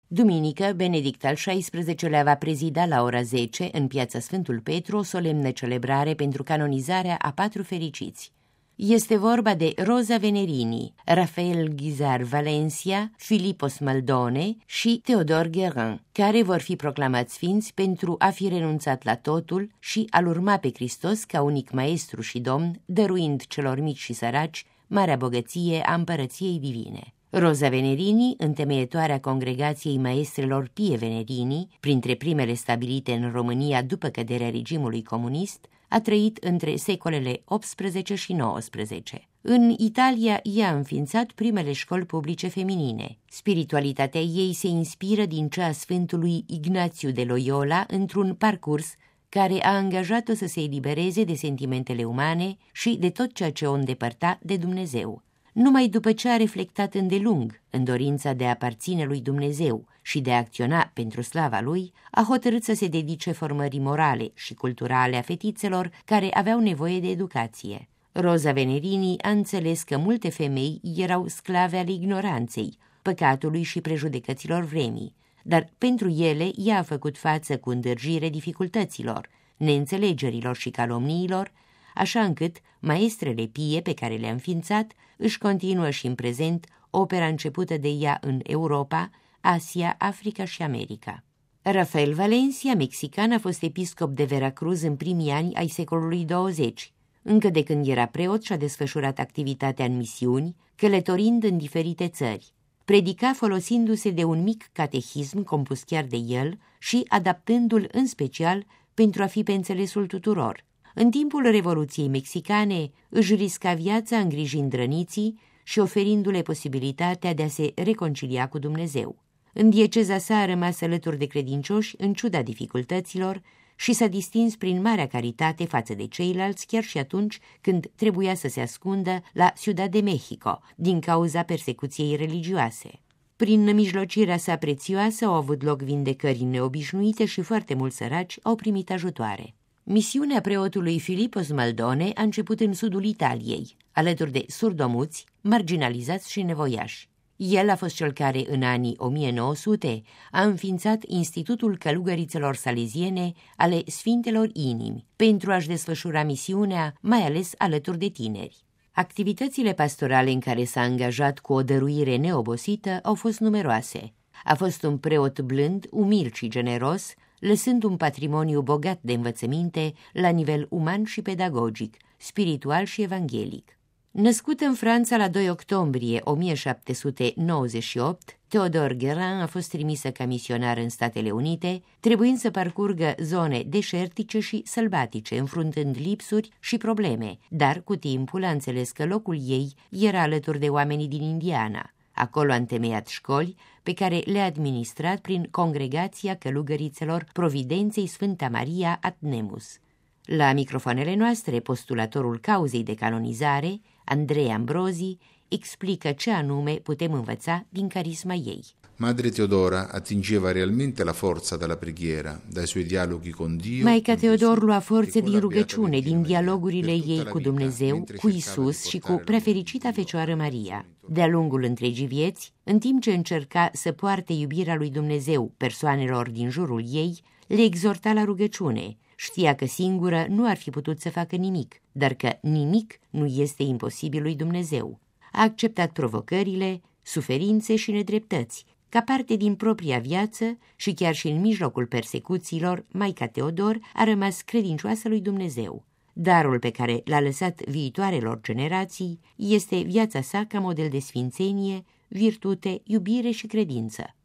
Duminică, Benedict al XVI-lea va prezida la ora 10 în piața Sfântul Petru o solemnă celebrare pentru canonizarea a 4 fericiți. Este vorba de Rosa Venerini, Rafael Ghizar Valencia, Filippo Smaldone și Théodore Guérin, care vor fi proclamați sfinți pentru a fi renunțat la totul și a-L urma pe Hristos ca unic maestru și domn, dăruind celor mici și săraci marea bogăție a împărăției divine. Rosa Venerini, întemeietoarea congregației maestrelor Pie Venerini, printre primele stabilite în România după căderea regimului comunist, a trăit între secolele 18 și 19. În Italia, ea a înființat primele școli publice feminine. Spiritualitatea ei se inspiră din cea a Sfântului Ignațiu de Loyola într-un parcurs care a angajat-o să se elibereze de sentimentele umane și de tot ceea ce o îndepărta de Dumnezeu. Numai după ce a reflectat îndelung în dorința de a aparține lui Dumnezeu și de a acționa pentru slava lui, a hotărât să se dedice formării morale și culturale a fetițelor care aveau nevoie de educație. Rosa Venerini a înțeles că multe femei erau sclave ale ignoranței, păcatului și prejudecăților vremii, dar pentru ele ea a făcut față cu îndârjire dificultăților, neînțelegerilor și calomniilor, așa încât maestrele Pie pe care le-a înființat își continuă și în prezent opera începută de ea în Europa, Asia, Africa și America. Rafael Valencia, mexican, a fost episcop de Veracruz în primii ani ai secolului 20. Încă de când era preot și-a desfășurat activitatea în misiuni, călătorind în diferite țări. Predica folosindu-se de un mic catehism compus chiar de el și adaptându-l în special pentru a fi pe înțelesul tuturor. În timpul Revoluției Mexicane își risca viața îngrijind răniții și oferindu-le posibilitatea de a se reconcilia cu Dumnezeu. În dieceza sa a rămas alături de credincioși în ciuda dificultăților și s-a distins prin marea caritate față de ceilalți chiar și atunci când trebuia să se ascundă la Ciudad de Mexico din cauza persecuției religioase. Prin mijlocirea sa prețioasă au avut loc vindecări neobișnuite și foarte mulți săraci au primit ajutoare. Misiunea preotului Filippo Smaldone a început în sudul Italiei, alături de surdomuți, marginalizați și nevoiași. El a fost cel care, în anii 1900, a înființat Institutul Călugărițelor Saleziene ale Sfintelor Inimi, pentru a-și desfășura misiunea, mai ales alături de tineri. Activitățile pastorale în care s-a angajat cu o dăruire neobosită au fost numeroase. A fost un preot blând, umil și generos, lăsând un patrimoniu bogat de învățăminte la nivel uman și pedagogic, spiritual și evanghelic. Născut în Franța la 2 octombrie 1798, Théodore Guérin a fost trimisă ca misionar în Statele Unite, trebuind să parcurgă zone deșertice și sălbatice, înfruntând lipsuri și probleme, dar cu timpul a înțeles că locul ei era alături de oamenii din Indiana. Acolo a întemeiat școli pe care le-a administrat prin Congregația Călugărițelor Providenței Sfânta Maria ad Nemus. La microfoanele noastre, postulatorul cauzei de canonizare, Andrei Ambrozi, explică ce anume putem învăța din carisma ei. Madre Teodora attingeva realmente la forza dalla preghiera, dai suoi dialoghi con Dio. Maica Teodor lua forțe din rugăciune, din dialogurile ei cu Dumnezeu, cu Isus și cu prefericita Fecioară Maria. De-a lungul întregii vieți, în timp ce încerca să poarte iubirea lui Dumnezeu persoanelor din jurul ei, le exhorta la rugăciune. Știa că singură nu ar fi putut să facă nimic, dar că nimic nu este imposibil lui Dumnezeu. A acceptat provocările, suferințe și nedreptăți, ca parte din propria viață și chiar și în mijlocul persecuțiilor, Maica Teodor a rămas credincioasă lui Dumnezeu. Darul pe care l-a lăsat viitoarelor generații este viața sa ca model de sfințenie, virtute, iubire și credință.